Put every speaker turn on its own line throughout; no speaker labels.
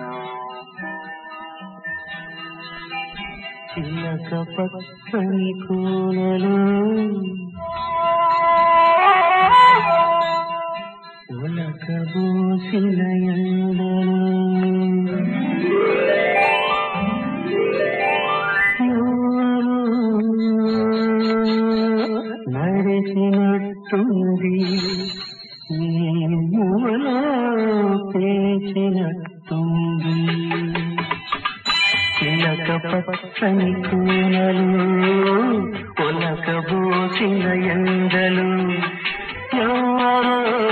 చిలక పచ్చని కూనలు ఉలకబోసిన ఎండలు నడిచినట్టుంది మూలో పేచినట్టుంది చిలక పచ్చని కూనలు ఉలకబోసిన ఎండలు ఎవరో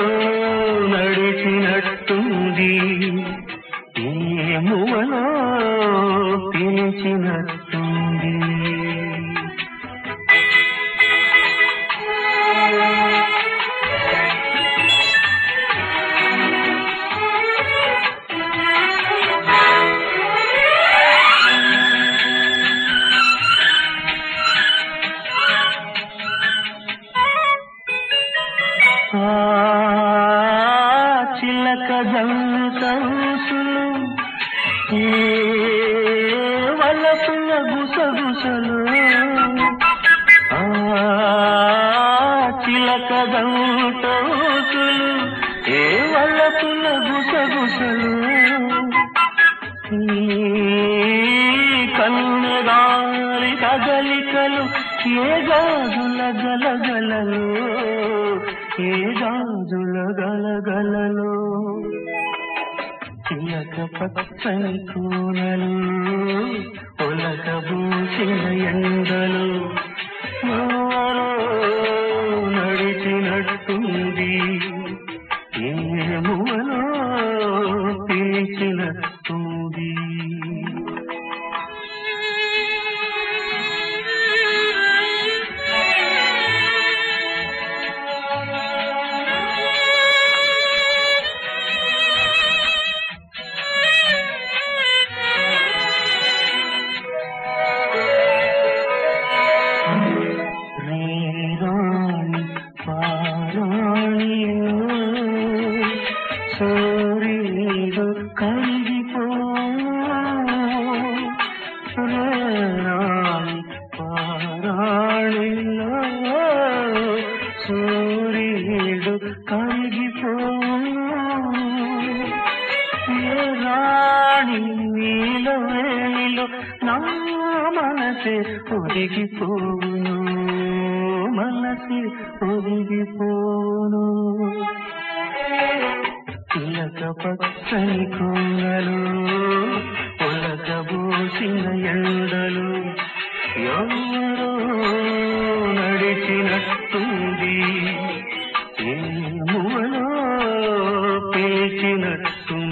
నడిచినట్టుంది ఈ మూలో పిలిచినట్టుంది చిలక జంటలు వలపుల గుసగుసలు చిలక జంటలు వలపుల గుసగుసలు కన్నెగాలి కదలికలు ఏ గాజుల గలగలలో ఏ గాజుల గలగలలో చిలక పచ్చని కూనలు ఉలకబోసిన ఎండలు ఎవరో నడిచినట్టుంది ఏ మూలో పిలిచినట్టుంది సూర్యుడు కరిగిపోరాణిలో సూర్యుడు కరిగిపో రాణి నీల వేళిలో నా మనసే ఒదిగిపోను మనసే ఒదిగిపోను చిలక పచ్చని కూనలు ఉలకబోసిన ఎండలు ఎవరో నడిచినట్టుంది ఏ మూలో పేచినట్టుంది